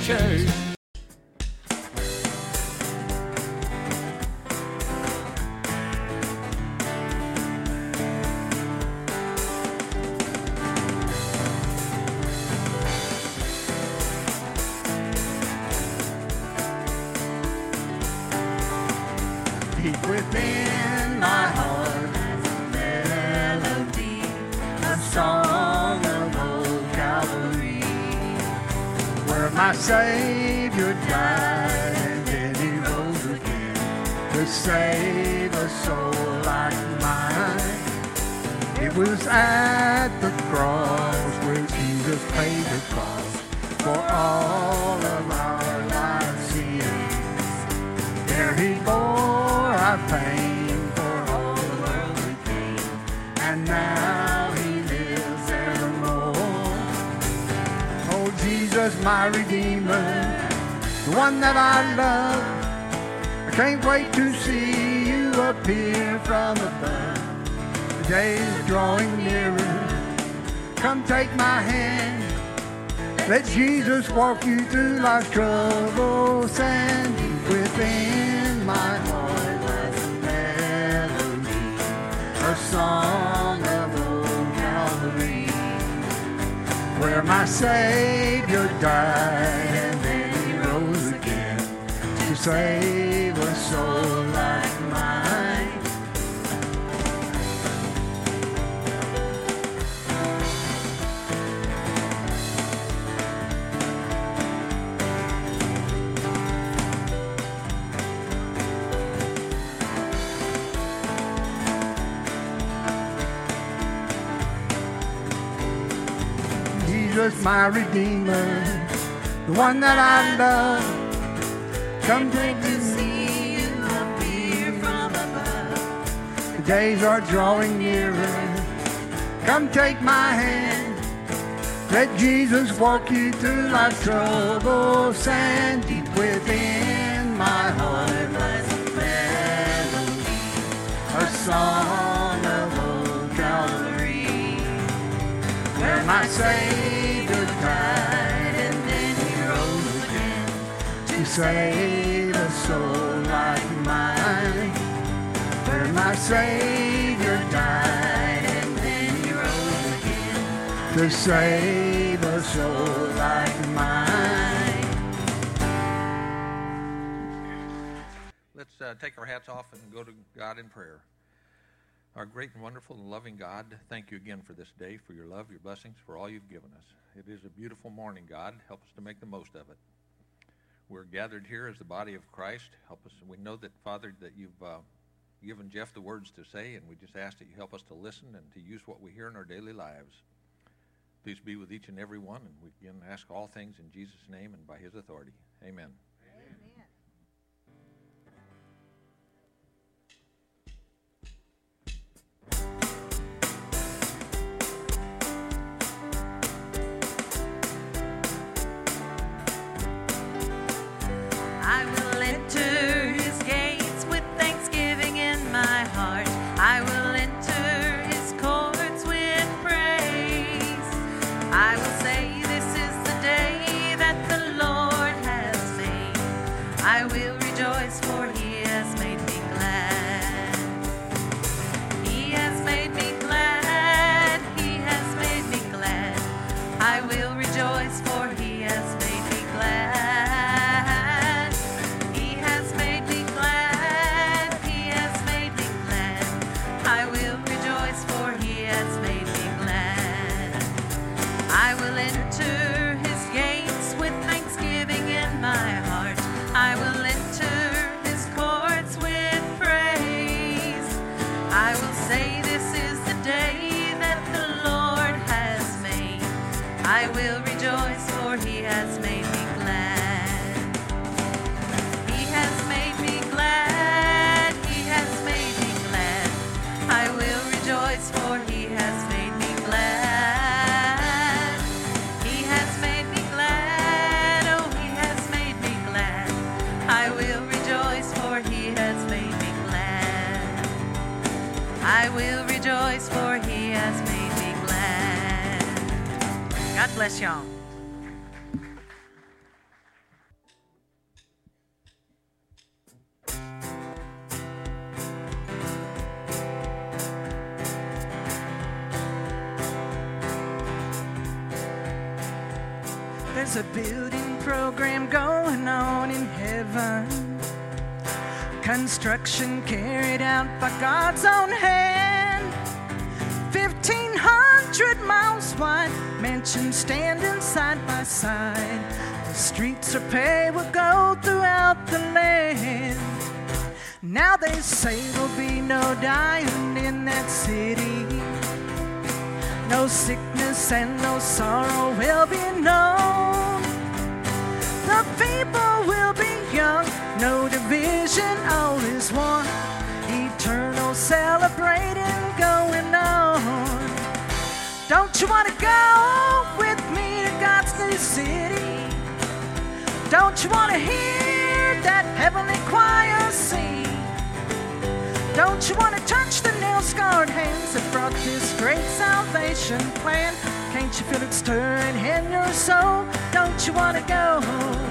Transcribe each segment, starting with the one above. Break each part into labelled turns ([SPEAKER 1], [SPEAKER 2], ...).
[SPEAKER 1] church. Deep within my heart is a melody, a song of old Calvary, where my Savior died and then he rose again to save a soul like mine. It was at the cross where Jesus paid the cost for all of our life sins. There he bore our pain for all the world we came, and now he lives evermore. Oh, Jesus, my Redeemer, the one that I love, I can't wait to see you appear from above. The day is drawing nearer. Come take my hand. Let Jesus walk you through life's troubles, and deep within my heart a song of old Calvary, where my Savior died and then he rose again to save a soul like mine. Jesus, my Redeemer, the one that I love, come take to see you appear from above. The days are drawing nearer. Come take my hand. Let Jesus walk you through life's troubles, and deep within my heart lies a melody, a song of old Calvary, where my Savior died and then he rose again to save a soul like mine. Where my Savior died and then he rose again to save a soul like mine.
[SPEAKER 2] Let's take our hats off and go to God in prayer. Our great and wonderful and loving God, thank you again for this day, for your love, your blessings, for all you've given us. It is a beautiful morning, God. Help us to make the most of it. We're gathered here as the body of Christ. Help us. We know that, Father, that you've given Jeff the words to say, and we just ask that you help us to listen and to use what we hear in our daily lives. Please be with each and every one, and we again ask all things in Jesus' name and by his authority. Amen.
[SPEAKER 3] I will enter his gates with thanksgiving in my heart. I will enter his courts with praise. I will say this is the day that the Lord has made. I will rejoice, for he has made me glad. He has made me glad. He has made me glad. I will rejoice, for he has made me glad. I will enter his gates with thanksgiving in my heart. I will enter his courts with praise. I will say this is the day that the Lord has made. I will rejoice, for he has made me glad. He has made me glad. He has made me glad. I will rejoice, for he has made me glad. I will rejoice, for he has made me glad. I will rejoice, for he has made me glad. God bless y'all.
[SPEAKER 4] There's a building program going on in heaven. Construction carried out by God's own hand. 1,500 miles wide, mansions standing side by side. The streets are paved with gold throughout the land. Now they say there'll be no dying in that city. No sickness and no sorrow will be known. The people will be young, no division, all is one. Eternal celebrating going on. Don't you want to go with me to God's new city? Don't you want to hear that heavenly choir sing? Don't you want to touch the nail-scarred hands that brought this great salvation plan? Can't you feel it stirring in your soul? Don't you want to go?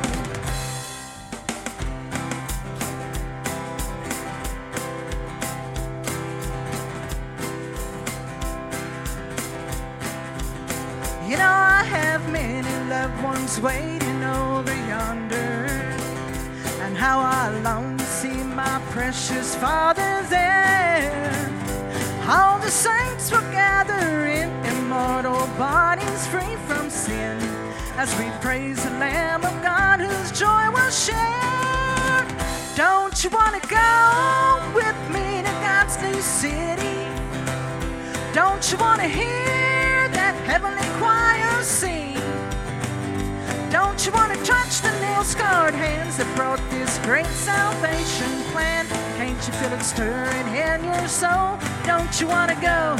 [SPEAKER 4] You know, I have many loved ones waiting over yonder, and how I long to see my precious Father there. All the saints will gather in immortal bodies free from sin, as we praise the Lamb of God whose joy we'll share. Don't you want to go with me to God's new city? Don't you want to hear that heavenly choir sing? Don't you want to touch the nail-scarred hands that brought this great salvation plan? Can't you feel it stirring in your soul? Don't you want to go?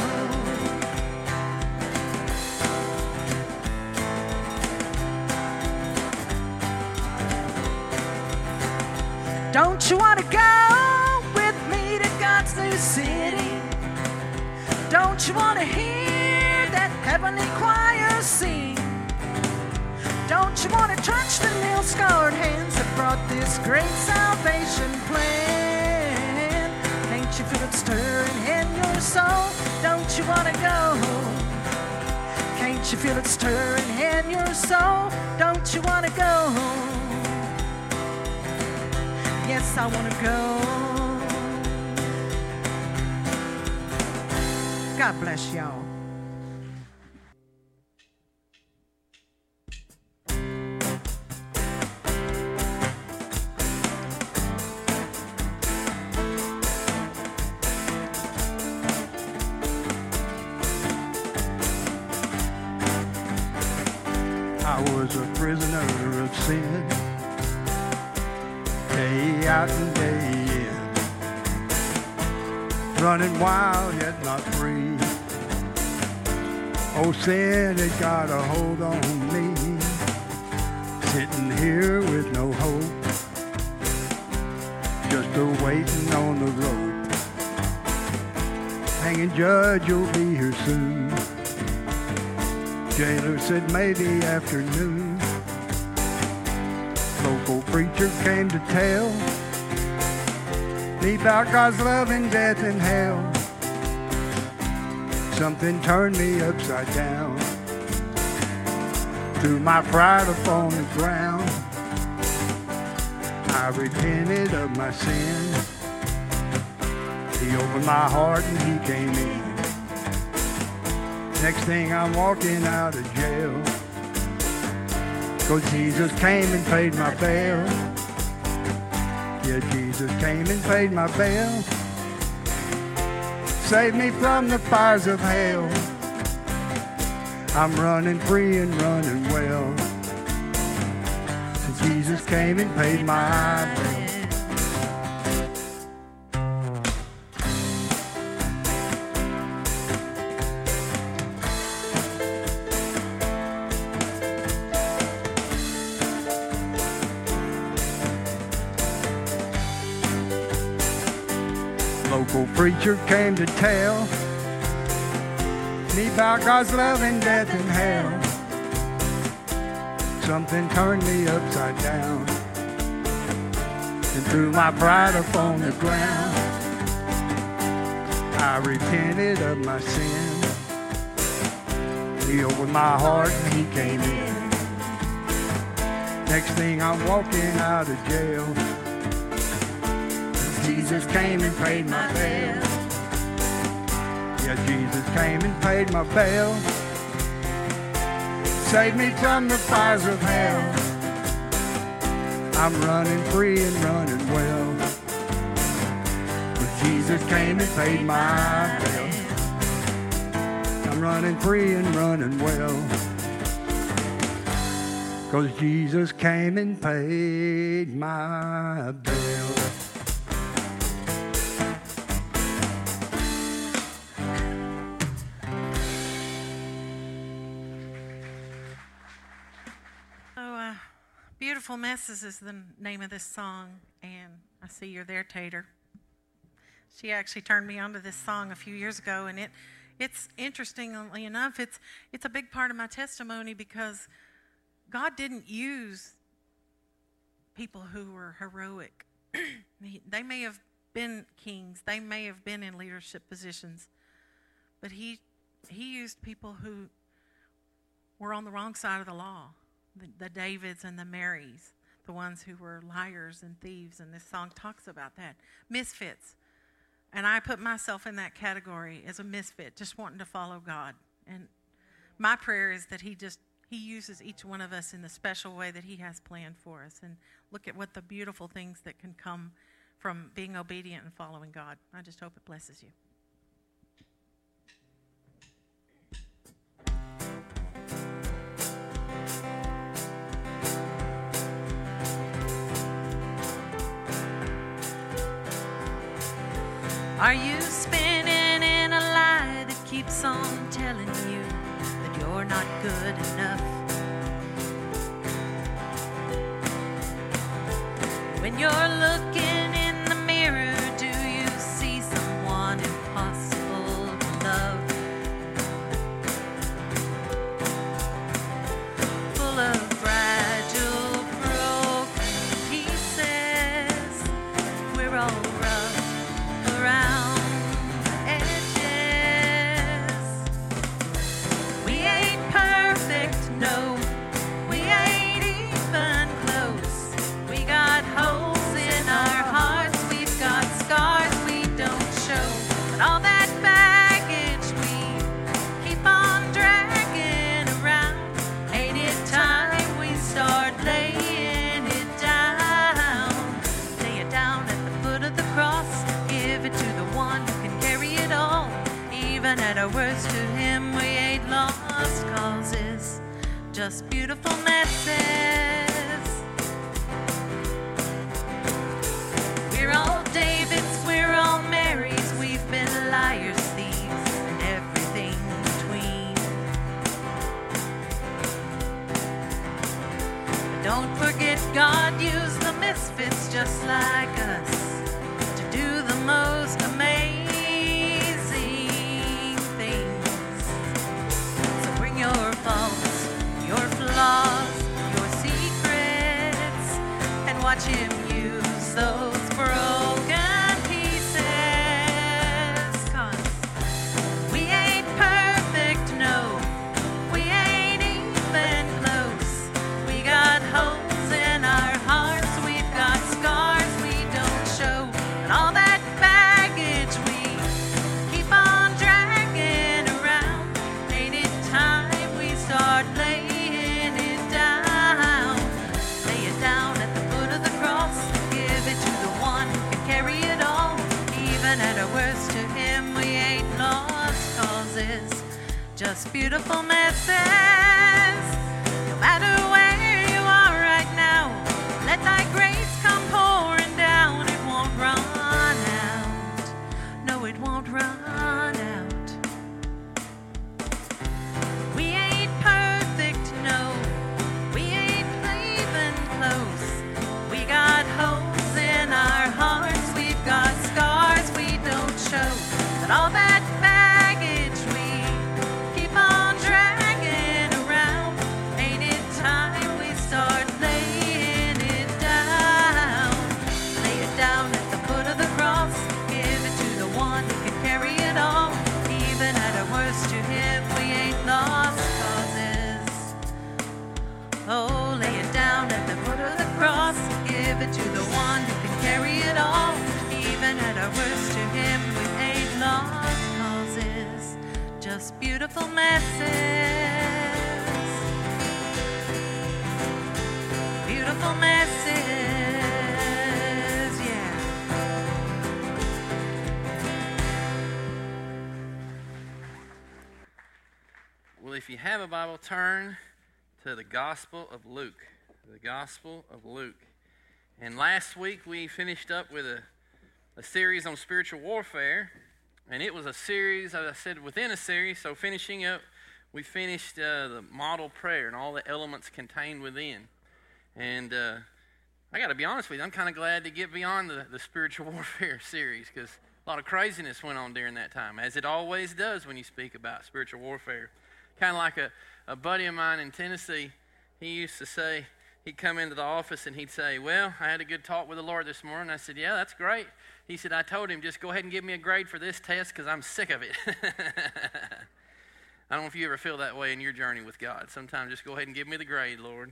[SPEAKER 4] Don't you want to go with me to God's new city? Don't you want to hear that heavenly choir sing? Don't you want to touch the nail-scarred hands that brought this great salvation plan? Can't you feel it stirring in your soul? Don't you want to go? Can't you feel it stirring in your soul? Don't you want to go? Yes, I want to go. God bless y'all.
[SPEAKER 1] I was a prisoner of sin, day out and day in, running wild yet not free. Oh, sin had got a hold on me, sitting here with no hope, just a waiting on the rope. Hanging judge, you'll be here soon. Jailer said maybe afternoon. Local preacher came to tell me about God's love and death and hell. Something turned me upside down, threw my pride upon the ground. I repented of my sin. He opened my heart and he came in. Next thing I'm walking out of jail, 'cause Jesus came and paid my bail. Yeah, Jesus came and paid my bail. Saved me from the fires of hell. I'm running free and running well, since Jesus came and paid my bail. Local preacher came to tell me about God's love and death and hell. Something turned me upside down and threw my pride upon the ground. I repented of my sin. He opened my heart and he came in. Next thing I'm walking out of jail. Jesus came and paid my bail. Yeah, Jesus came and paid my bail. Saved me from the fires of hell. I'm running free and running well. But Jesus came and paid my bail. I'm running free and running well. 'Cause Jesus came and paid my bail.
[SPEAKER 3] Beautiful Messes is the name of this song, and I see you're there, Tater. She actually turned me onto this song a few years ago, and it's interestingly enough, it's a big part of my testimony because God didn't use people who were heroic. They may have been kings, they may have been in leadership positions, but he used people who were on the wrong side of the law. The Davids and the Marys, the ones who were liars and thieves, and this song talks about that. Misfits. And I put myself in that category as a misfit, just wanting to follow God. And my prayer is that He uses each one of us in the special way that He has planned for us. And look at what the beautiful things that can come from being obedient and following God. I just hope it blesses you. Are you spinning in a lie that keeps on telling you that you're not good enough? When you're looking in the mirror, do you see someone impossible to love? Full of fragile, broken pieces, we're all rough around the edges. We ain't perfect, no, we ain't even close. We got holes in our hearts, we've got scars we don't show. But all that baggage we keep on dragging around, ain't it time we start laying it down? Lay it down at the foot of the cross. Give it to the one who can carry it all. Even at our worst, to Him we ain't lost causes, just beautiful messes. We're all Davids, we're all Marys, we've been liars, thieves, and everything between. But don't forget, God used the misfits just like us to do the most amazing things. So bring your faults, your flaws, your secrets, and watch Him use those broken pieces. 'Cause we ain't perfect, no, we ain't even close. We got holes in our hearts, we've got scars we don't show. And all that baggage we keep on dragging around, ain't it time we start laying it down? Lay it down at the foot of the cross, give it to the one who can carry it all. Even at our worst, to Him we ain't lost causes, just beautiful messes. No matter where you are right now, let Thy grace come pouring down. It won't run out. No, it won't run out. We ain't perfect, no, we ain't even close. We got holes in our hearts, we've got scars we don't show. But all that baggage we keep on dragging around, ain't it time
[SPEAKER 5] if you have a Bible, turn to the Gospel of Luke. The Gospel of Luke. And last week we finished up with a series on spiritual warfare. And it was a series, as I said, within a series. So finishing up, we finished the model prayer and all the elements contained within. And I got to be honest with you, I'm kind of glad to get beyond the spiritual warfare series, because a lot of craziness went on during that time, as it always does when you speak about spiritual warfare. Kind of like a buddy of mine in Tennessee, he used to say, he'd come into the office and he'd say, well, I had a good talk with the Lord this morning. I said, yeah, that's great. He said, I told him, just go ahead and give me a grade for this test because I'm sick of it. I don't know if you ever feel that way in your journey with God. Sometimes just go ahead and give me the grade, Lord.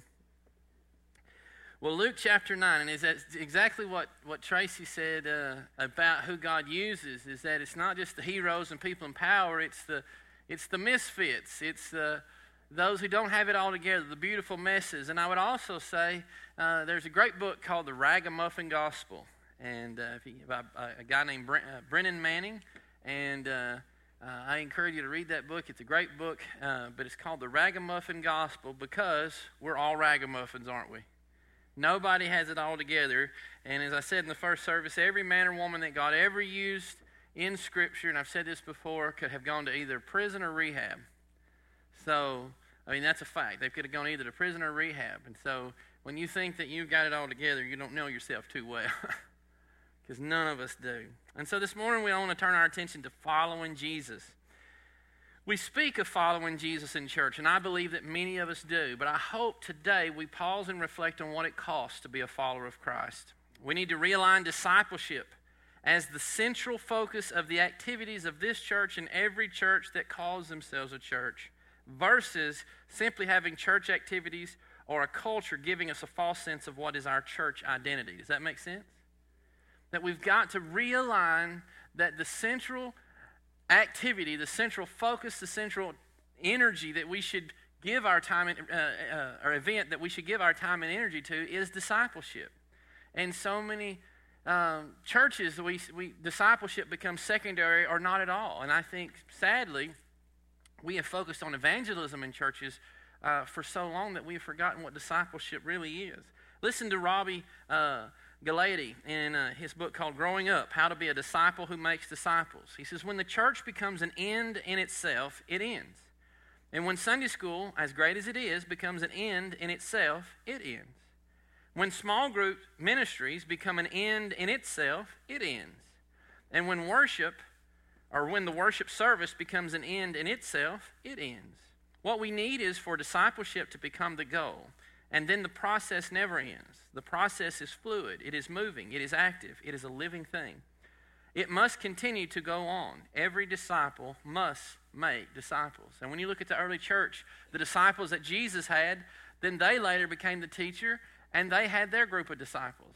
[SPEAKER 5] Well, Luke chapter 9, and is that exactly what Tracy said about who God uses, is that it's not just the heroes and people in power, it's the misfits, it's those who don't have it all together, the beautiful messes. And I would also say there's a great book called The Ragamuffin Gospel, and by a guy named Brennan Manning, and I encourage you to read that book. It's a great book, but it's called The Ragamuffin Gospel because we're all ragamuffins, aren't we? Nobody has it all together. And as I said in the first service, every man or woman that God ever used in Scripture, and I've said this before, could have gone to either prison or rehab. So, I mean, that's a fact. They could have gone either to prison or rehab. And so when you think that you've got it all together, you don't know yourself too well, because none of us do. And so this morning we want to turn our attention to following Jesus. We speak of following Jesus in church, and I believe that many of us do, but I hope today we pause and reflect on what it costs to be a follower of Christ. We need to realign discipleship as the central focus of the activities of this church and every church that calls themselves a church, versus simply having church activities or a culture giving us a false sense of what is our church identity. Does that make sense? That we've got to realign that the central activity, the central focus, the central energy that we should give our time or event that we should give our time and energy to is discipleship. And so many churches, discipleship becomes secondary or not at all. And I think, sadly, we have focused on evangelism in churches for so long that we have forgotten what discipleship really is. Listen to Robbie Gallaty in his book called Growing Up, How to Be a Disciple Who Makes Disciples. He says, when the church becomes an end in itself, it ends. And when Sunday school, as great as it is, becomes an end in itself, it ends. When small group ministries become an end in itself, it ends. And when the worship service becomes an end in itself, it ends. What we need is for discipleship to become the goal. And then the process never ends. The process is fluid. It is moving. It is active. It is a living thing. It must continue to go on. Every disciple must make disciples. And when you look at the early church, the disciples that Jesus had, then they later became the teacher, and they had their group of disciples.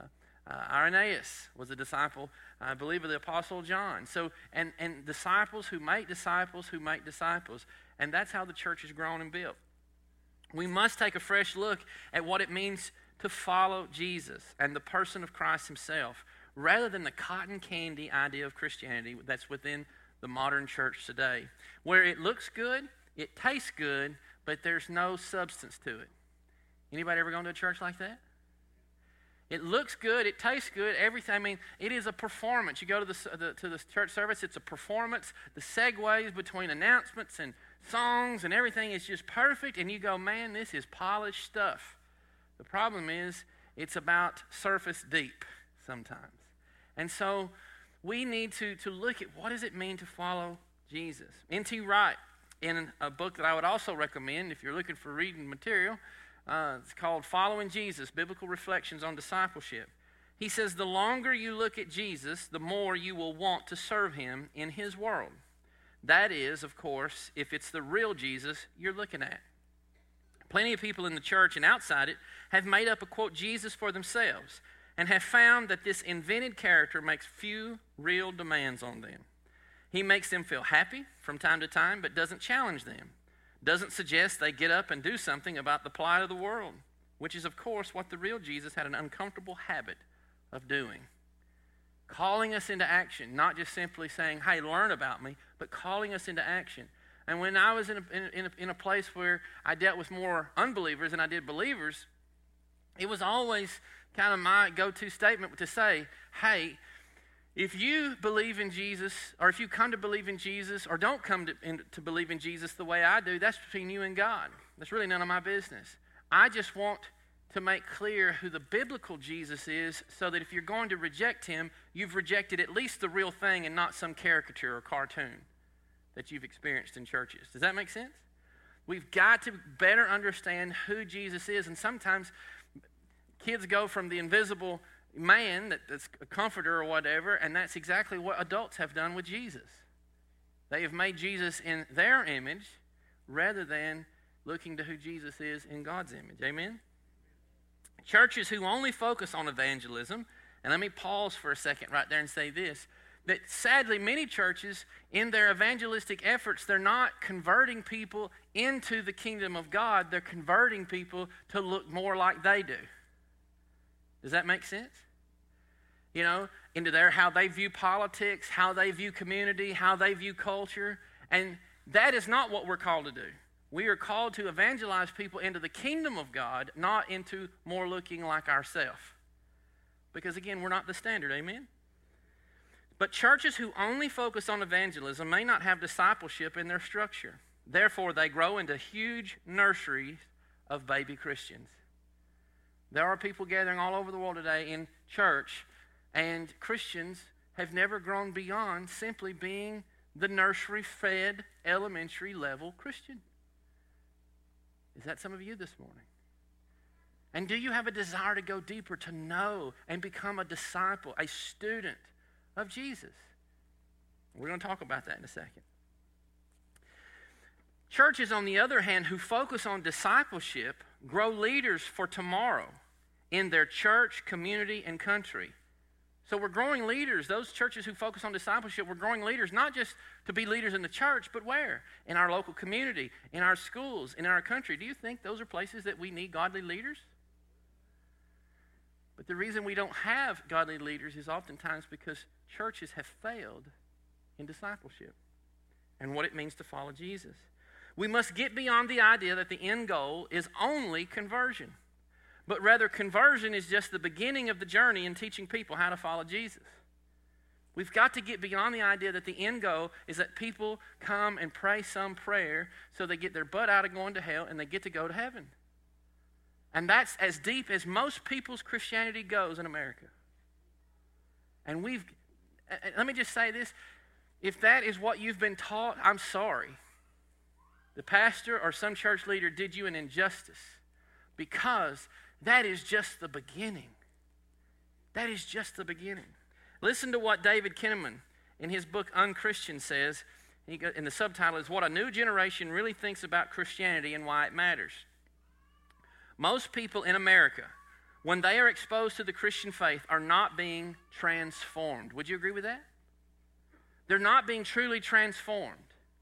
[SPEAKER 5] Irenaeus was a disciple, I believe, of the Apostle John. So, and disciples who make disciples who make disciples. And that's how the church has grown and built. We must take a fresh look at what it means to follow Jesus and the person of Christ himself, rather than the cotton candy idea of Christianity that's within the modern church today, where it looks good, it tastes good, but there's no substance to it. Anybody ever gone to a church like that? It looks good, it tastes good, everything. I mean, it is a performance. You go to the church service, it's a performance. The segues between announcements and songs and everything is just perfect, and you go, man, this is polished stuff. The problem is, it's about surface deep sometimes. And so we need to look at what does it mean to follow Jesus. N.T. Wright, in a book that I would also recommend if you're looking for reading material, it's called Following Jesus, Biblical Reflections on Discipleship. He says, the longer you look at Jesus, the more you will want to serve him in his world. That is, of course, if it's the real Jesus you're looking at. Plenty of people in the church and outside it have made up a, quote, Jesus for themselves and have found that this invented character makes few real demands on them. He makes them feel happy from time to time, but doesn't challenge them. Doesn't suggest they get up and do something about the plight of the world, which is, of course, what the real Jesus had an uncomfortable habit of doing. Calling us into action, not just simply saying, hey, learn about me, but calling us into action. And when I was in a place where I dealt with more unbelievers than I did believers, it was always kind of my go-to statement to say, hey, if you believe in Jesus, or if you come to believe in Jesus, or don't come to believe in Jesus the way I do, that's between you and God. That's really none of my business. I just want to make clear who the biblical Jesus is, so that if you're going to reject him, you've rejected at least the real thing and not some caricature or cartoon that you've experienced in churches. Does that make sense? We've got to better understand who Jesus is. And sometimes kids go from the invisible man that's a comforter or whatever, and that's exactly what adults have done with Jesus. They have made Jesus in their image rather than looking to who Jesus is in God's image. Amen? Churches who only focus on evangelism, and let me pause for a second right there and say this, that sadly many churches in their evangelistic efforts, they're not converting people into the kingdom of God, they're converting people to look more like they do. Does that make sense? You know, into how they view politics, how they view community, how they view culture, and that is not what we're called to do. We are called to evangelize people into the kingdom of God, not into more looking like ourselves. Because again, we're not the standard, amen? But churches who only focus on evangelism may not have discipleship in their structure. Therefore, they grow into huge nurseries of baby Christians. There are people gathering all over the world today in church, and Christians have never grown beyond simply being the nursery-fed, elementary-level Christian. Is that some of you this morning? And do you have a desire to go deeper, to know and become a disciple, a student of Jesus? We're going to talk about that in a second. Churches, on the other hand, who focus on discipleship, grow leaders for tomorrow in their church, community, and country. So we're growing leaders. Those churches who focus on discipleship, we're growing leaders, not just to be leaders in the church, but where? In our local community, in our schools, in our country. Do you think those are places that we need godly leaders? But the reason we don't have godly leaders is oftentimes because churches have failed in discipleship and what it means to follow Jesus. We must get beyond the idea that the end goal is only conversion, but rather conversion is just the beginning of the journey in teaching people how to follow Jesus. We've got to get beyond the idea that the end goal is that people come and pray some prayer so they get their butt out of going to hell and they get to go to heaven. And that's as deep as most people's Christianity goes in America. And let me just say this, if that is what you've been taught, I'm sorry. The pastor or some church leader did you an injustice, because that is just the beginning. That is just the beginning. Listen to what David Kinnaman in his book Unchristian says, and the subtitle is What a New Generation Really Thinks About Christianity and Why It Matters. Most people in America, when they are exposed to the Christian faith, are not being transformed. Would you agree with that? They're not being truly transformed.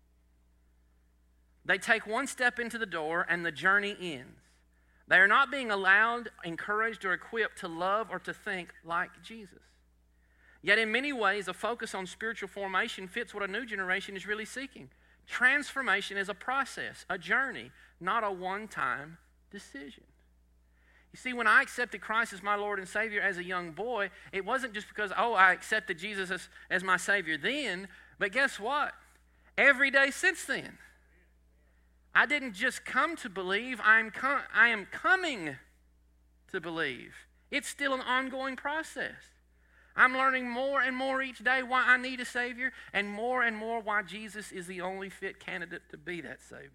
[SPEAKER 5] They take one step into the door and the journey ends. They are not being allowed, encouraged, or equipped to love or to think like Jesus. Yet in many ways, a focus on spiritual formation fits what a new generation is really seeking. Transformation is a process, a journey, not a one-time decision. You see, when I accepted Christ as my Lord and Savior as a young boy, it wasn't just because, I accepted Jesus as my Savior then, but guess what? Every day since then, I didn't just come to believe, I am coming to believe. It's still an ongoing process. I'm learning more and more each day why I need a Savior, and more why Jesus is the only fit candidate to be that Savior.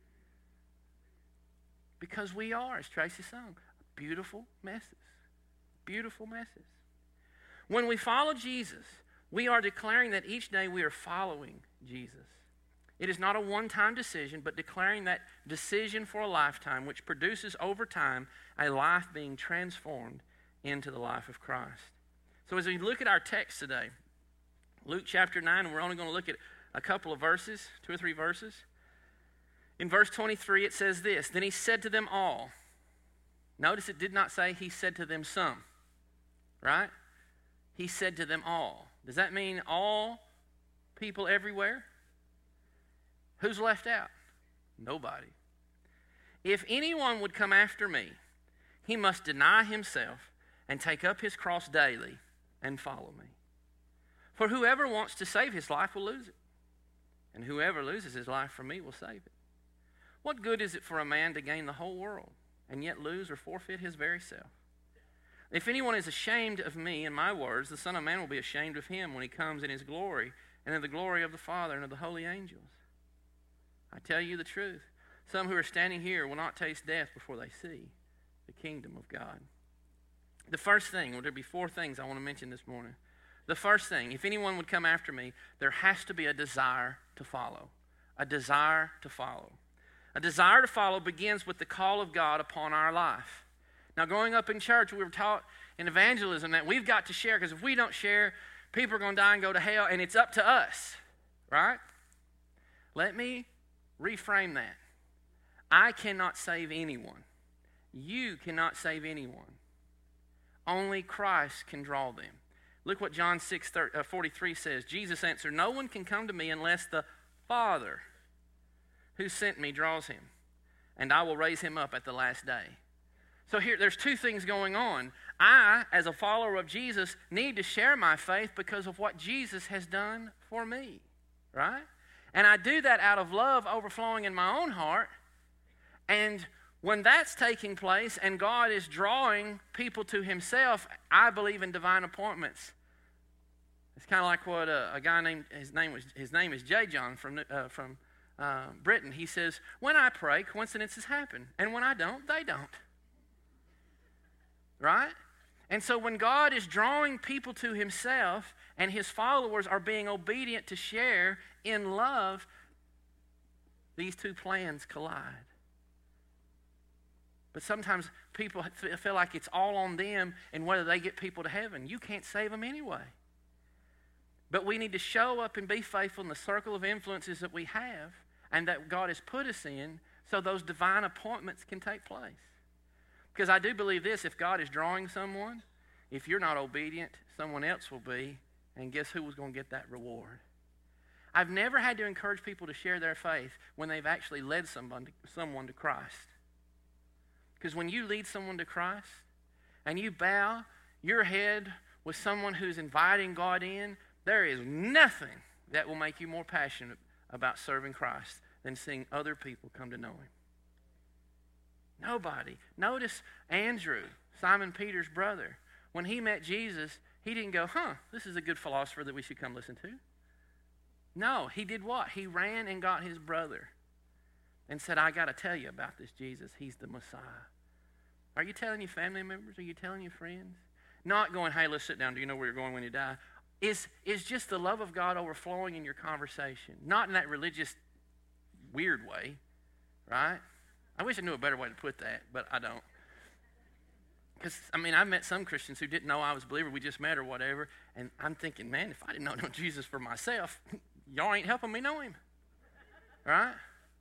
[SPEAKER 5] Because we are, as Tracy sung, beautiful messes. Beautiful messes. When we follow Jesus, we are declaring that each day we are following Jesus. It is not a one-time decision, but declaring that decision for a lifetime, which produces over time a life being transformed into the life of Christ. So as we look at our text today, Luke chapter 9, and we're only going to look at a couple of verses, 2 or 3 verses. In verse 23, it says this, Then he said to them all. Notice it did not say he said to them some, right? He said to them all. Does that mean all people everywhere? Who's left out? Nobody. If anyone would come after me, he must deny himself and take up his cross daily and follow me. For whoever wants to save his life will lose it, and whoever loses his life for me will save it. What good is it for a man to gain the whole world and yet lose or forfeit his very self? If anyone is ashamed of me and my words, the Son of Man will be ashamed of him when he comes in his glory and in the glory of the Father and of the holy angels. I tell you the truth. Some who are standing here will not taste death before they see the kingdom of God. The first thing, there'll be 4 things I want to mention this morning. The first thing, if anyone would come after me, there has to be a desire to follow. A desire to follow. A desire to follow begins with the call of God upon our life. Now, growing up in church, we were taught in evangelism that we've got to share, because if we don't share, people are going to die and go to hell, and it's up to us, right? Let me reframe that. I cannot save anyone. You cannot save anyone. Only Christ can draw them. Look what John 6:43 says. Jesus answered, "No one can come to me unless the Father who sent me draws him, and I will raise him up at the last day." So here, there's 2 things going on. I, as a follower of Jesus, need to share my faith because of what Jesus has done for me, right? And I do that out of love overflowing in my own heart. And when that's taking place and God is drawing people to himself, I believe in divine appointments. It's kind of like what a guy named, his name is J. John from Britain. He says, when I pray, coincidences happen. And when I don't, they don't. Right? And so when God is drawing people to himself and his followers are being obedient to share in love, these 2 plans collide. But sometimes people feel like it's all on them and whether they get people to heaven. You can't save them anyway. But we need to show up and be faithful in the circle of influences that we have and that God has put us in so those divine appointments can take place. Because I do believe this, if God is drawing someone, if you're not obedient, someone else will be, and guess who was going to get that reward? I've never had to encourage people to share their faith when they've actually led someone to Christ. Because when you lead someone to Christ and you bow your head with someone who's inviting God in, there is nothing that will make you more passionate about serving Christ than seeing other people come to know him. Nobody. Notice Andrew, Simon Peter's brother. When he met Jesus, he didn't go, this is a good philosopher that we should come listen to. No, he did what? He ran and got his brother and said, I got to tell you about this Jesus. He's the Messiah. Are you telling your family members? Are you telling your friends? Not going, hey, let's sit down. Do you know where you're going when you die? Is just the love of God overflowing in your conversation. Not in that religious, weird way, right? I wish I knew a better way to put that, but I don't. Because, I've met some Christians who didn't know I was a believer. We just met or whatever. And I'm thinking, man, if I didn't know Jesus for myself, y'all ain't helping me know him. Right?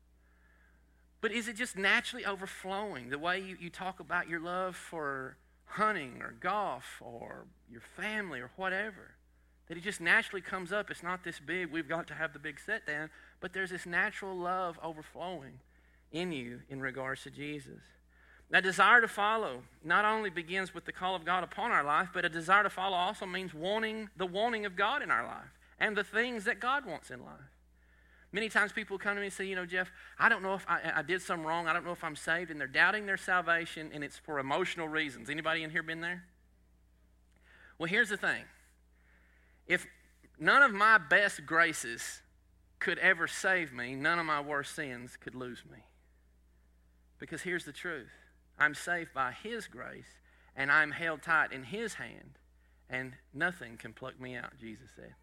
[SPEAKER 5] But is it just naturally overflowing? The way you talk about your love for hunting or golf or your family or whatever. That it just naturally comes up. It's not this big, we've got to have the big set down. But there's this natural love overflowing in you in regards to Jesus. That desire to follow not only begins with the call of God upon our life, but a desire to follow also means wanting of God in our life and the things that God wants in life. Many times people come to me and say, Jeff, I don't know if I did something wrong. I don't know if I'm saved. And they're doubting their salvation, and it's for emotional reasons. Anybody in here been there? Well, here's the thing. If none of my best graces could ever save me, none of my worst sins could lose me. Because here's the truth. I'm saved by his grace, and I'm held tight in his hand, and nothing can pluck me out, Jesus said.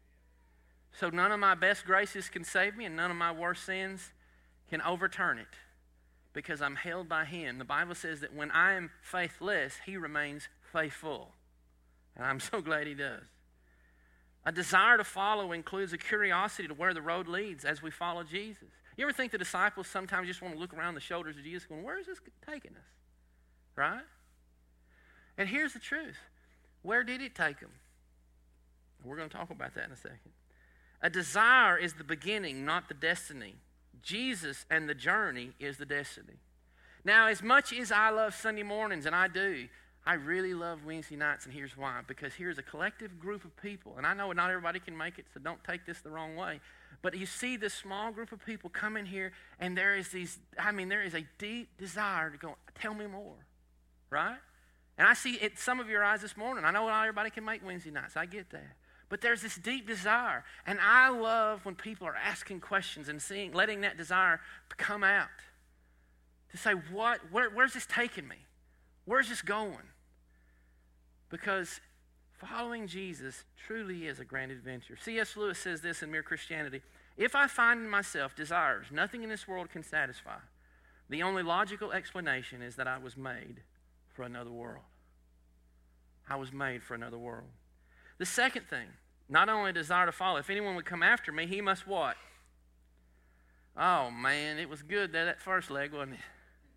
[SPEAKER 5] So none of my best graces can save me, and none of my worst sins can overturn it, because I'm held by him. The Bible says that when I am faithless, he remains faithful. And I'm so glad he does. A desire to follow includes a curiosity to where the road leads as we follow Jesus. You ever think the disciples sometimes just want to look around the shoulders of Jesus going, where is this taking us? Right? And here's the truth. Where did it take them? We're going to talk about that in a second. A desire is the beginning, not the destiny. Jesus and the journey is the destiny. Now, as much as I love Sunday mornings, and I do, I really love Wednesday nights, and here's why. Because here's a collective group of people, and I know not everybody can make it, so don't take this the wrong way. But you see this small group of people come in here, and there is a deep desire to go, tell me more, right? And I see it in some of your eyes this morning. I know not everybody can make Wednesday nights. I get that. But there's this deep desire, and I love when people are asking questions and letting that desire come out. To say, where's this taking me? Where's this going? Because following Jesus truly is a grand adventure. C.S. Lewis says this in Mere Christianity: if I find in myself desires nothing in this world can satisfy, the only logical explanation is that I was made for another world. I was made for another world. The second thing, not only a desire to follow, if anyone would come after me, he must what? Oh man, it was good that first leg, wasn't it?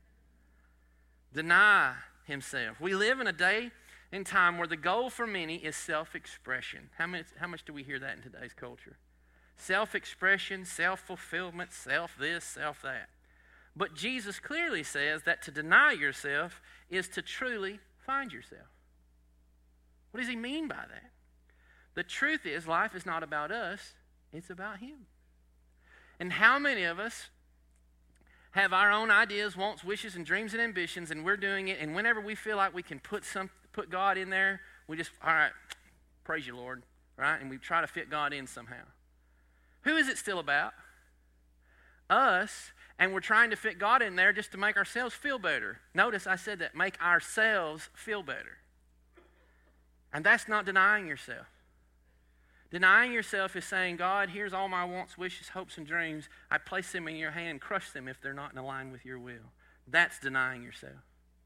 [SPEAKER 5] Deny himself. We live in a day and time where the goal for many is self-expression. How much do we hear that in today's culture? Self-expression, self-fulfillment, self-this, self-that. But Jesus clearly says that to deny yourself is to truly find yourself. What does he mean by that? The truth is, life is not about us, it's about him. And how many of us have our own ideas, wants, wishes, and dreams and ambitions, and we're doing it, and whenever we feel like we can put God in there, we just, all right, praise you, Lord, right? And we try to fit God in somehow. Who is it still about? Us, and we're trying to fit God in there just to make ourselves feel better. Notice I said that, make ourselves feel better. And that's not denying yourself. Denying yourself is saying, God, here's all my wants, wishes, hopes, and dreams. I place them in your hand. Crush them if they're not in line with your will. That's denying yourself.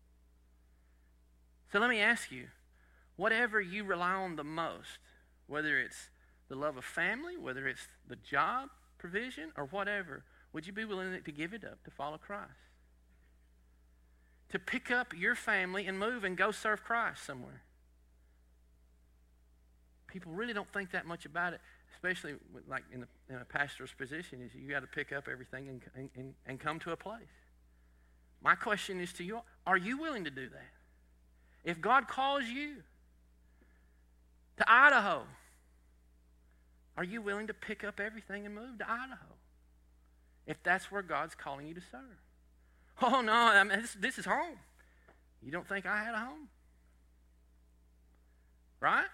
[SPEAKER 5] So let me ask you, whatever you rely on the most, whether it's the love of family, whether it's the job provision, or whatever, would you be willing to give it up to follow Christ? To pick up your family and move and go serve Christ somewhere. People really don't think that much about it, especially like in a pastor's position, is you got to pick up everything and come to a place. My question is to you, are you willing to do that? If God calls you to Idaho, are you willing to pick up everything and move to Idaho? If that's where God's calling you to serve. Oh no, I mean, this is home. You don't think I had a home? Right?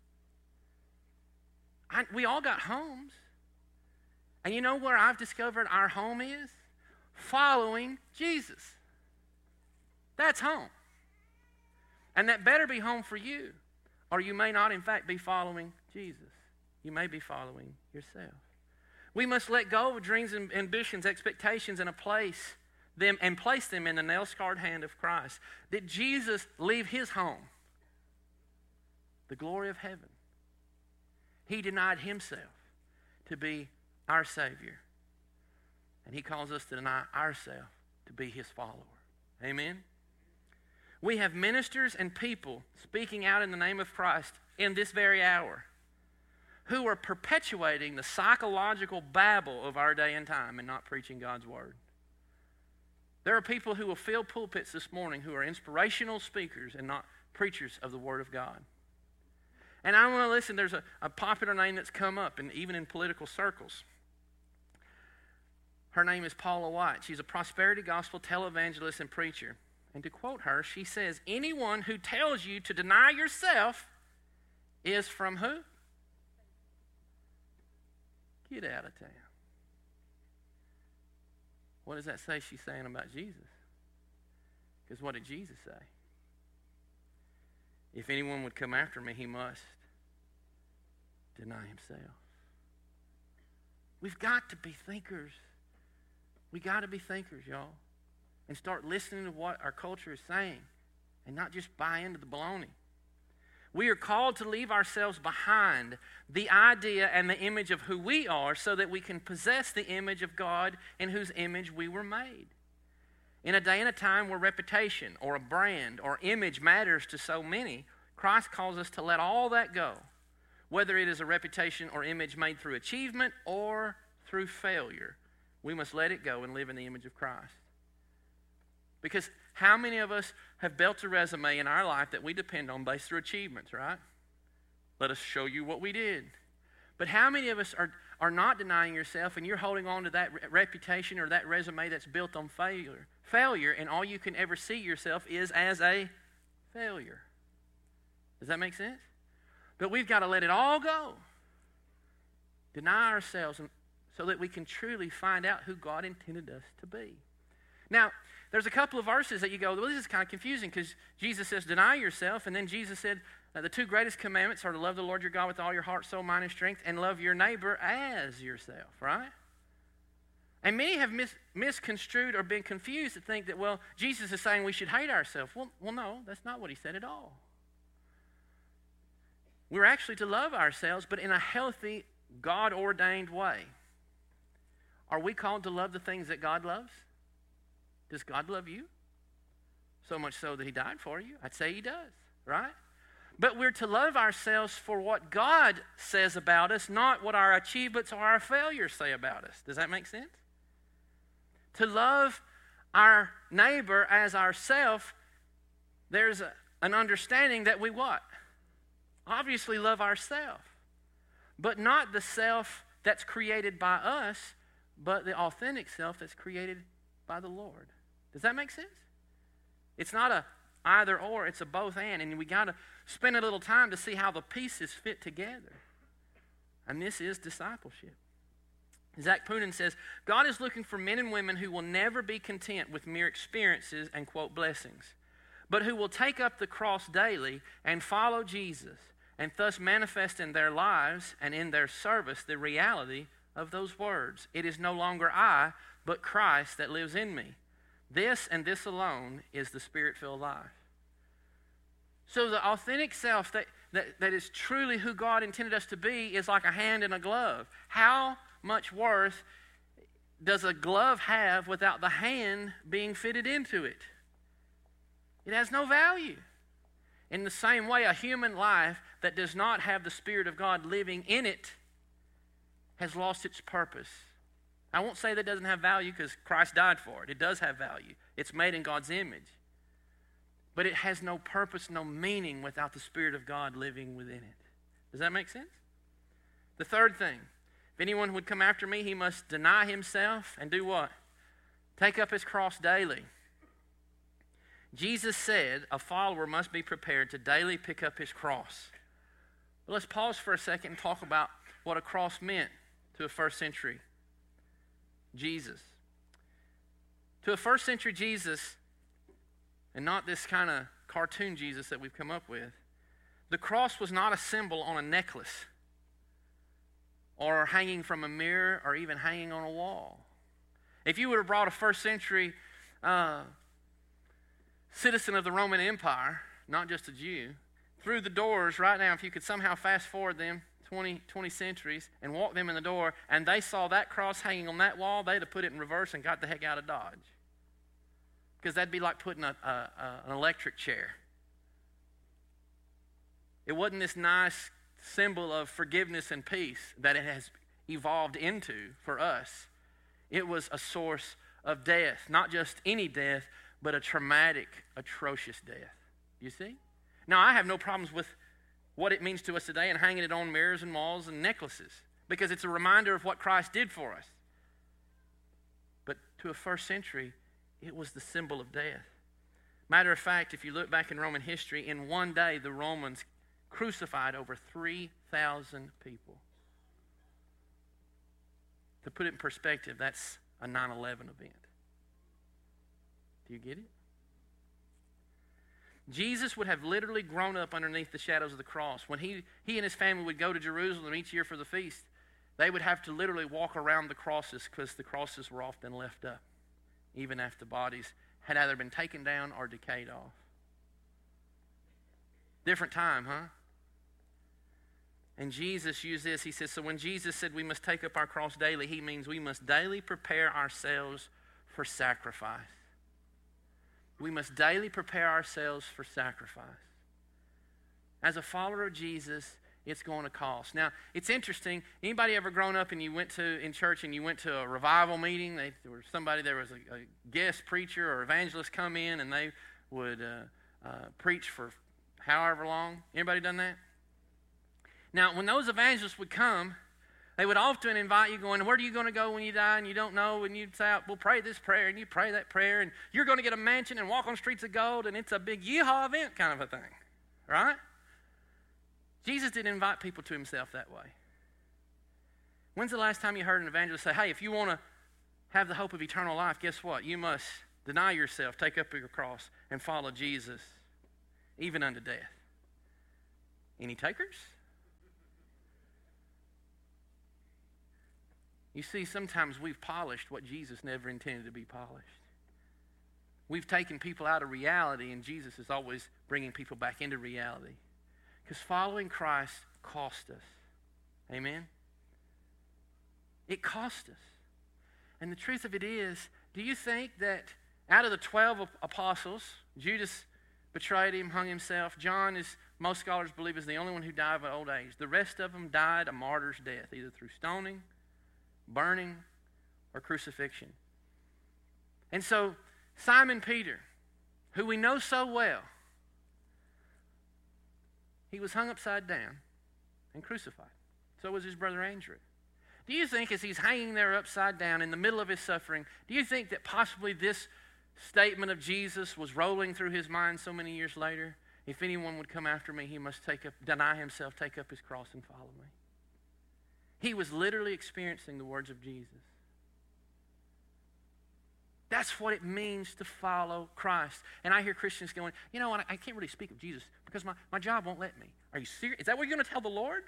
[SPEAKER 5] We all got homes. And you know where I've discovered our home is? Following Jesus. That's home. And that better be home for you. Or you may not, in fact, be following Jesus. You may be following yourself. We must let go of dreams and ambitions, expectations, and place them in the nail-scarred hand of Christ. Did Jesus leave his home? The glory of heaven. He denied himself to be our Savior. And he calls us to deny ourselves to be his follower. Amen? We have ministers and people speaking out in the name of Christ in this very hour who are perpetuating the psychological babble of our day and time and not preaching God's word. There are people who will fill pulpits this morning who are inspirational speakers and not preachers of the word of God. And I want to listen, there's a popular name that's come up, and even in political circles. Her name is Paula White. She's a prosperity gospel televangelist and preacher. And to quote her, she says, anyone who tells you to deny yourself is from who? Get out of town. What does that say she's saying about Jesus? Because what did Jesus say? If anyone would come after me, he must deny himself. We've got to be thinkers. We got to be thinkers, y'all. And start listening to what our culture is saying and not just buy into the baloney. We are called to leave ourselves behind the idea and the image of who we are so that we can possess the image of God in whose image we were made. In a day and a time where reputation or a brand or image matters to so many, Christ calls us to let all that go, whether it is a reputation or image made through achievement or through failure, We must let it go and live in the image of Christ. Because how many of us have built a resume in our life that we depend on based through achievements, right? Let us show you what we did. But how many of us are not denying yourself and you're holding on to that reputation or that resume that's built on failure, and all you can ever see yourself is as a failure? Does that make sense? But we've got to let it all go. Deny ourselves so that we can truly find out who God intended us to be. Now, there's a couple of verses that you go, well, this is kind of confusing because Jesus says, deny yourself, and then Jesus said, the two greatest commandments are to love the Lord your God with all your heart, soul, mind, and strength, and love your neighbor as yourself, right? And many have misconstrued or been confused to think that, well, Jesus is saying we should hate ourselves. Well, no, that's not what he said at all. We're actually to love ourselves, but in a healthy, God-ordained way. Are we called to love the things that God loves? Does God love you? So much so that he died for you? I'd say he does, right? But we're to love ourselves for what God says about us, not what our achievements or our failures say about us. Does that make sense? To love our neighbor as ourself, there's an understanding that we what? Obviously love ourselves. But not the self that's created by us, but the authentic self that's created by the Lord. Does that make sense? It's not a either or, it's a both and we got to spend a little time to see how the pieces fit together. And this is discipleship. Zach Poonen says, God is looking for men and women who will never be content with mere experiences and, quote, blessings, but who will take up the cross daily and follow Jesus and thus manifest in their lives and in their service the reality of those words. It is no longer I, but Christ that lives in me. This and this alone is the Spirit-filled life. So the authentic self that is truly who God intended us to be is like a hand in a glove. How much worth does a glove have without the hand being fitted into it? It has no value. In the same way, a human life that does not have the Spirit of God living in it has lost its purpose. I won't say that it doesn't have value because Christ died for it. It does have value. It's made in God's image. But it has no purpose, no meaning without the Spirit of God living within it. Does that make sense? The third thing, if anyone would come after me, he must deny himself and do what? Take up his cross daily. Jesus said a follower must be prepared to daily pick up his cross. But let's pause for a second and talk about what a cross meant to a first century Jesus. To a first century Jesus, and not this kind of cartoon Jesus that we've come up with, the cross was not a symbol on a necklace or hanging from a mirror or even hanging on a wall. If you would have brought a first century citizen of the Roman Empire, not just a Jew, through the doors right now, if you could somehow fast forward them 20 centuries and walk them in the door, and they saw that cross hanging on that wall, they'd have put it in reverse and got the heck out of Dodge. Because that'd be like putting an electric chair. It wasn't this nice symbol of forgiveness and peace that it has evolved into for us. It was a source of death, not just any death, but a traumatic, atrocious death. You see? Now, I have no problems with what it means to us today and hanging it on mirrors and walls and necklaces, because it's a reminder of what Christ did for us. But to a first century, it was the symbol of death. Matter of fact, if you look back in Roman history, in one day the Romans crucified over 3,000 people. To put it in perspective, that's a 9/11 event. Do you get it? Jesus would have literally grown up underneath the shadows of the cross. When he and his family would go to Jerusalem each year for the feast, they would have to literally walk around the crosses because the crosses were often left up, even after bodies had either been taken down or decayed off. Different time, huh? And Jesus used this. He says, so when Jesus said we must take up our cross daily, he means we must daily prepare ourselves for sacrifice. We must daily prepare ourselves for sacrifice. As a follower of Jesus, it's going to cost. Now, it's interesting. Anybody ever grown up and you went in church and you went to a revival meeting? There was a guest preacher or evangelist come in and they would preach for however long. Anybody done that? Now, when those evangelists would come, they would often invite you going, where are you going to go when you die and you don't know? And you'd say, well, pray this prayer, and you pray that prayer, and you're going to get a mansion and walk on streets of gold, and it's a big yeehaw event kind of a thing, right? Jesus didn't invite people to himself that way. When's the last time you heard an evangelist say, hey, if you want to have the hope of eternal life, guess what? You must deny yourself, take up your cross, and follow Jesus, even unto death. Any takers? You see, sometimes we've polished what Jesus never intended to be polished. We've taken people out of reality, and Jesus is always bringing people back into reality. Because following Christ cost us. Amen? It cost us. And the truth of it is, do you think that out of the 12 apostles, Judas betrayed him, hung himself. John, most scholars believe, is the only one who died of old age. The rest of them died a martyr's death, either through stoning, burning, or crucifixion. And so Simon Peter, who we know so well, he was hung upside down and crucified. So was his brother Andrew. Do you think as he's hanging there upside down in the middle of his suffering, do you think that possibly this statement of Jesus was rolling through his mind so many years later? If anyone would come after me, he must deny himself, take up his cross, and follow me. He was literally experiencing the words of Jesus. That's what it means to follow Christ. And I hear Christians going, you know what, I can't really speak of Jesus because my job won't let me. Are you serious? Is that what you're going to tell the Lord?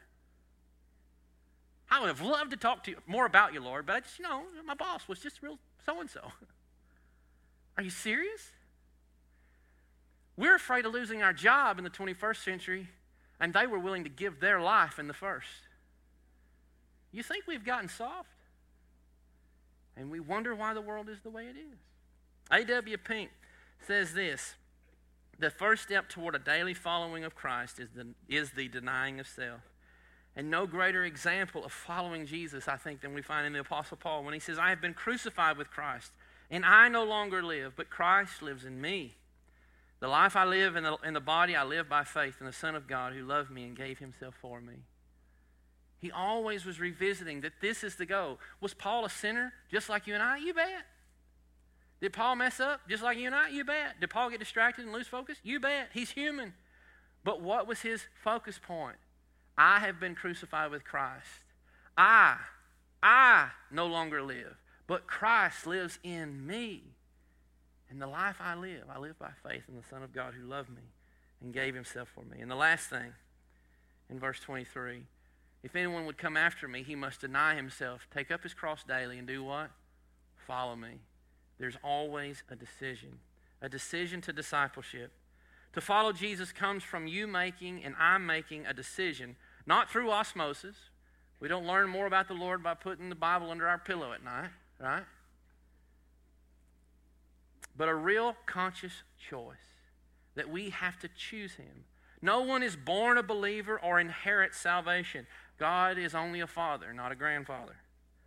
[SPEAKER 5] I would have loved to talk to you more about you, Lord, but my boss was just real so-and-so. Are you serious? We're afraid of losing our job in the 21st century, and they were willing to give their life in the first. You think we've gotten soft? And we wonder why the world is the way it is. A.W. Pink says this: the first step toward a daily following of Christ is the denying of self. And no greater example of following Jesus, I think, than we find in the Apostle Paul when he says, I have been crucified with Christ, and I no longer live, but Christ lives in me. The life I live in the body, I live by faith in the Son of God who loved me and gave himself for me. He always was revisiting that this is the goal. Was Paul a sinner just like you and I? You bet. Did Paul mess up just like you and I? You bet. Did Paul get distracted and lose focus? You bet. He's human. But what was his focus point? I have been crucified with Christ. I no longer live, but Christ lives in me. And the life I live by faith in the Son of God who loved me and gave himself for me. And the last thing, in verse 23, if anyone would come after me, he must deny himself, take up his cross daily, and do what? Follow me. There's always a decision to discipleship. To follow Jesus comes from you making and I'm making a decision, not through osmosis. We don't learn more about the Lord by putting the Bible under our pillow at night, right? But a real conscious choice that we have to choose him. No one is born a believer or inherits salvation. God is only a father, not a grandfather.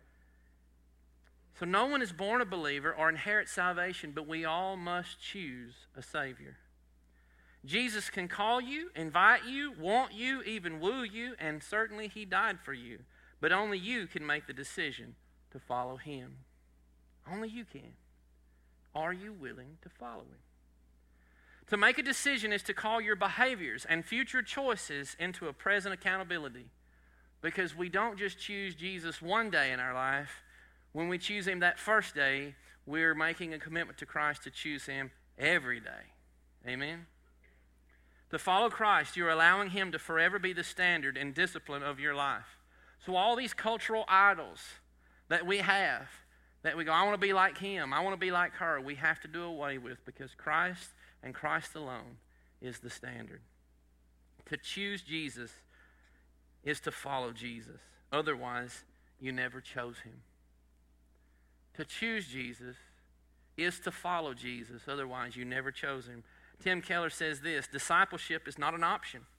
[SPEAKER 5] So no one is born a believer or inherits salvation, but we all must choose a Savior. Jesus can call you, invite you, want you, even woo you, and certainly he died for you. But only you can make the decision to follow him. Only you can. Are you willing to follow him? To make a decision is to call your behaviors and future choices into a present accountability. Because we don't just choose Jesus one day in our life. When we choose him that first day, we're making a commitment to Christ to choose him every day. Amen? To follow Christ, you're allowing him to forever be the standard and discipline of your life. So all these cultural idols that we have, that we go, I want to be like him, I want to be like her, we have to do away with because Christ and Christ alone is the standard. To choose Jesus is to follow Jesus. Otherwise, you never chose him. To choose Jesus is to follow Jesus. Otherwise, you never chose him. Tim Keller says this: discipleship is not an option.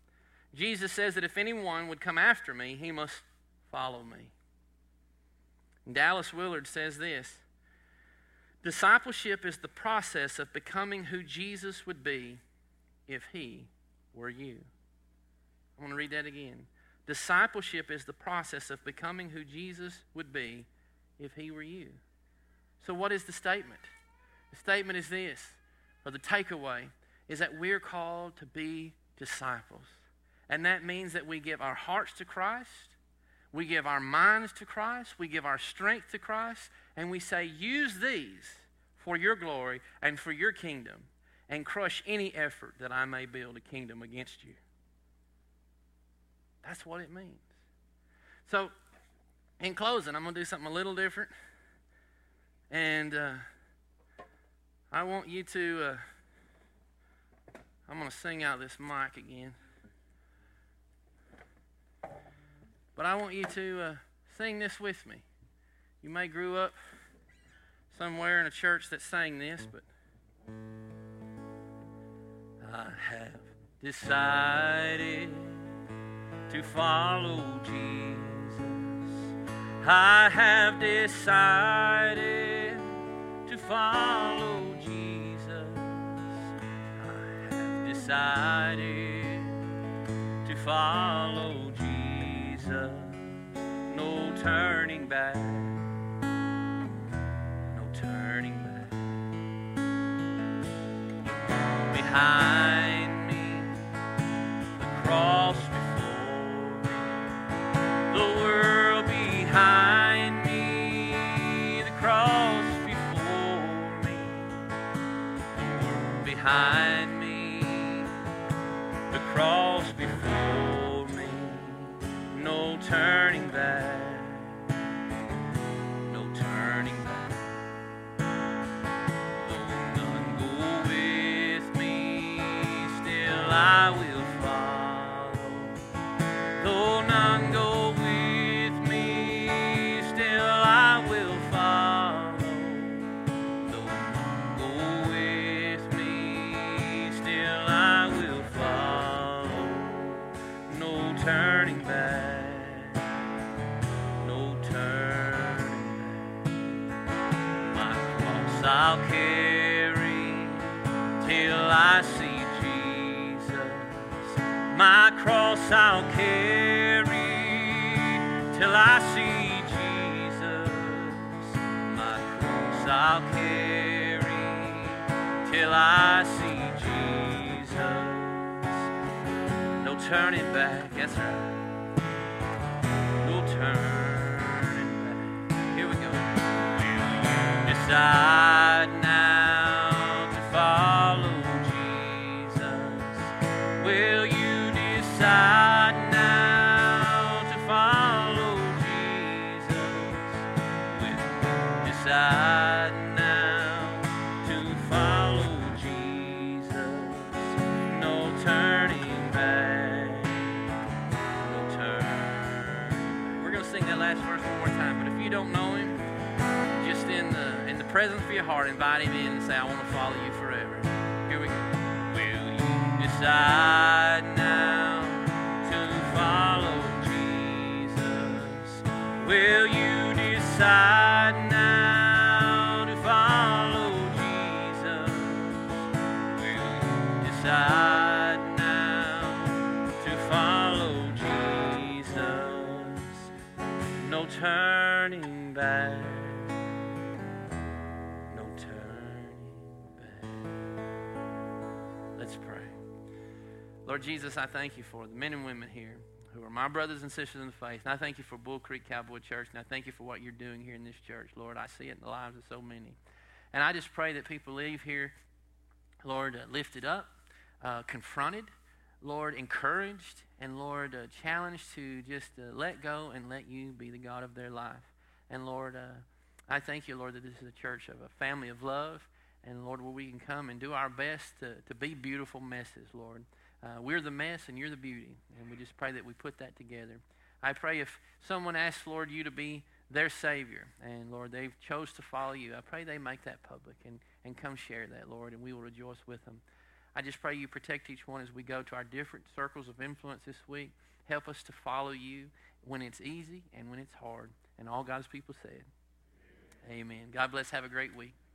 [SPEAKER 5] Jesus says that if anyone would come after me, he must follow me. And Dallas Willard says this: discipleship is the process of becoming who Jesus would be if he were you. I want to read that again. Discipleship is the process of becoming who Jesus would be if he were you. So what is the statement? The statement is this, or the takeaway, is that we're called to be disciples. And that means that we give our hearts to Christ, we give our minds to Christ, we give our strength to Christ, and we say, use these for your glory and for your kingdom, and crush any effort that I may build a kingdom against you. That's what it means. So, in closing, I'm going to do something a little different. And I want you to, I'm going to sing out this mic again. But I want you to sing this with me. You may grew up somewhere in a church that sang this, but I have decided to follow Jesus. I have decided to follow Jesus. I have decided to follow Jesus. No turning back. No turning back. Behind me, the cross before me, the world behind me, the cross before me, the world behind me, the cross before me, no turning back, no turning back. Though none go with me, still I will follow. Though none go with me, still I will follow. Though none go with me, still I will follow. No turning back, no turning back. My cross I'll carry till I see Jesus. My cross I'll carry till I see Jesus. My cross I'll carry till I see Jesus. No turning back, that's right. No turning back. Here we go. Decide now to follow Jesus. Will you decide now to follow Jesus? Will you decide now to follow Jesus? No turning back. No turning. We're going to sing that last verse one more time, but if you don't know him, just in the presence of your heart, invite him in and say, I want to follow you forever. Here we go. Will you decide now to follow Jesus? Will you decide now to follow Jesus? Will you decide now to follow Jesus? No turning back. No turning back. Let's pray. Lord Jesus, I thank you for the men and women here who are my brothers and sisters in the faith. And I thank you for Bull Creek Cowboy Church. And I thank you for what you're doing here in this church. Lord, I see it in the lives of so many. And I just pray that people leave here, Lord, lifted up, confronted, Lord, encouraged, and Lord, challenged to just let go and let you be the God of their life. And Lord, I thank you, Lord, that this is a church of a family of love. And Lord, where we can come and do our best to be beautiful messes, Lord. We're the mess and you're the beauty. And we just pray that we put that together. I pray if someone asks, Lord, you to be their Savior, and Lord, they've chose to follow you, I pray they make that public and come share that, Lord, and we will rejoice with them. I just pray you protect each one as we go to our different circles of influence this week. Help us to follow you when it's easy and when it's hard. And all God's people said, amen. God bless. Have a great week.